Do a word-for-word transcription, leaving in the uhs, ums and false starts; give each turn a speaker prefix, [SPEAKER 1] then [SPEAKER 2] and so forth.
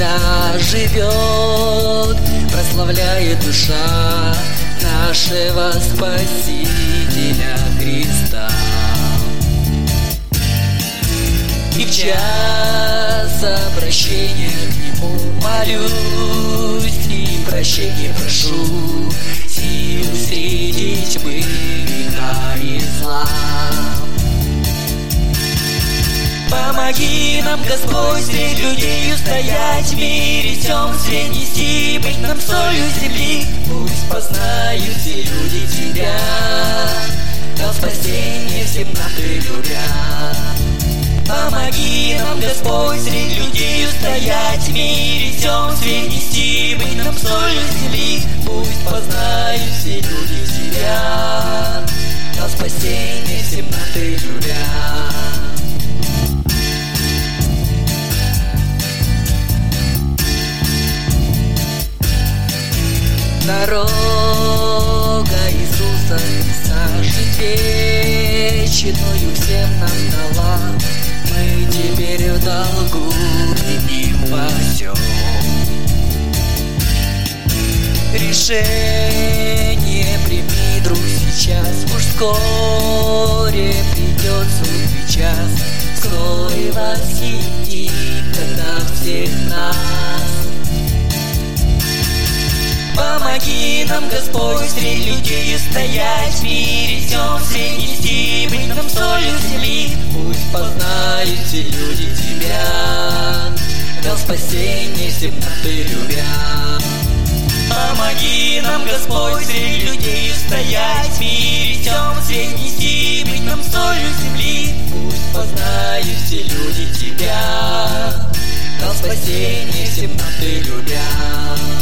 [SPEAKER 1] всегда живет, прославляет душа нашего Спасителя Христа. И в час обращения к Нему молюсь, и прощения прошу, силу среди тьмы, века и зла. Помоги нам, Господь, среди людей устоять, в мире темстве нести, быть нам солью земли. Пусть познают все люди Тебя, дал спасение всем нам Ты любя. Помоги нам, Господь, среди людей устоять, в мире темстве нести, быть нам солью земли. Пусть познают все люди Тебя, дал спасение всем нам Ты любя. Дорога Иисуса Христа жить вечную всем нам дала. Мы теперь в долгу перед Ним пасем. Решение прими, друг, сейчас, уж вскоре придет судный час. Вскоре восхитит тогда всех нас. Помоги нам, Господь, среди людей устоять, в мире темстве нести, быть нам солью земли. Пусть познают все люди Тебя, дал спасение всем нам Ты любя. Помоги нам, Господь, среди людей устоять, в мире темстве нести, быть нам солью земли. Пусть познают все люди Тебя, дал спасение всем нам Ты любя.